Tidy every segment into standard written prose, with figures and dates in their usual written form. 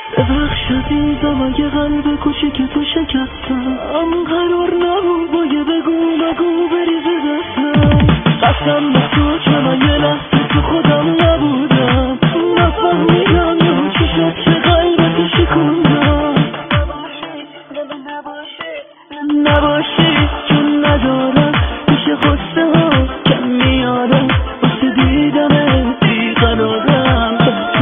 ببخش عزیزم اگه قلب کوچیک تو شکستم، قرار نبود با یه بگو بریزه دستم. قسم به تو که من یه لحظه تو خودم نبودم، نفهمیدم یا چی شد که قلبتو شکوندم. نباشی چون ندارم پیش غصه ها کم میارم، واسه دیدم بیقرارم.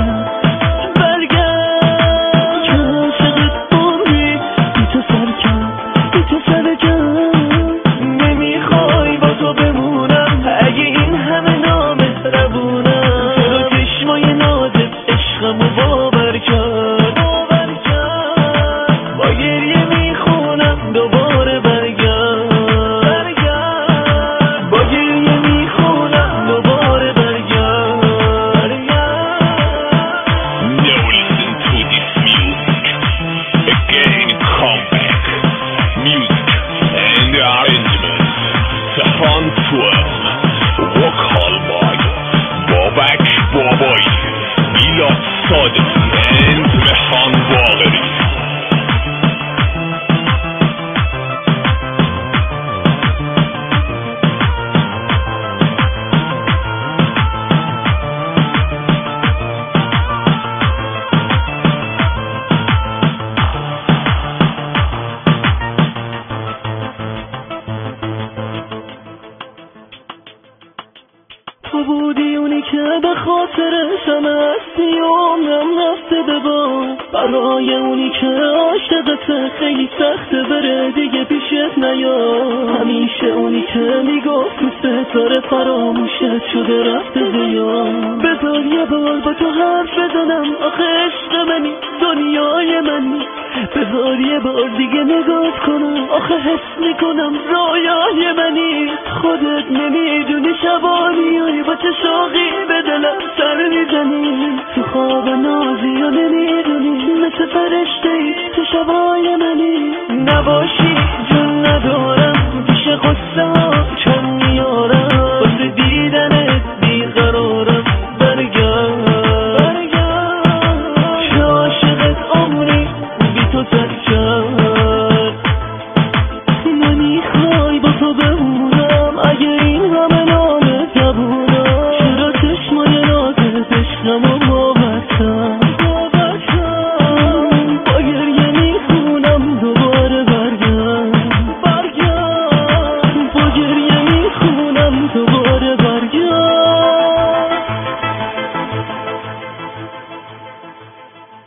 برگرد که عاشقت بومی بی تو سرکم بی تو سرکم. نمیخوای با تو بمونم اگه این همه نامهربونم. چرا چشمای نازت عشقمو باور کرد. با گریه میخونم دوباره برگرد. با گریه میخونم دوباره برگرد. Now listen to this music. Again come back. Music and arrangement. Safan Tuam. Walk Hallmark. Babak Babai. Milad Sadiki and Mehan Bagheri. تو بودی اونی که به خاطرشم هستی، عمرم رفته به باد. برای اونی که عاشقته خیلی سخته بره دیگه پیشت نیاد. همیشه اونی که میگفت تو ستاره فراموشت شده رفته زیاد. بذار یه بار با تو حرف بزنم، آخه عشق منی دنیای منی. بذار یه بار دیگه نگات کنم، آخه حس میکنم رویای منی. خودت نمیدونی شبا میای با چه شوقی به دلم سر میزنی. تو خواب نازی و نمیدونی مثل فرشته ای تو شبای منی. نباشی جون ندارم پیش غصه ها چون میارم، واسه دیدنت بیقرارم. برگرد چه عاشقت عمری بی تو سرکرد. نمیخوای با تو بمونم اگه این همه نامه تبونم. چرا چشمای نازت عشقمو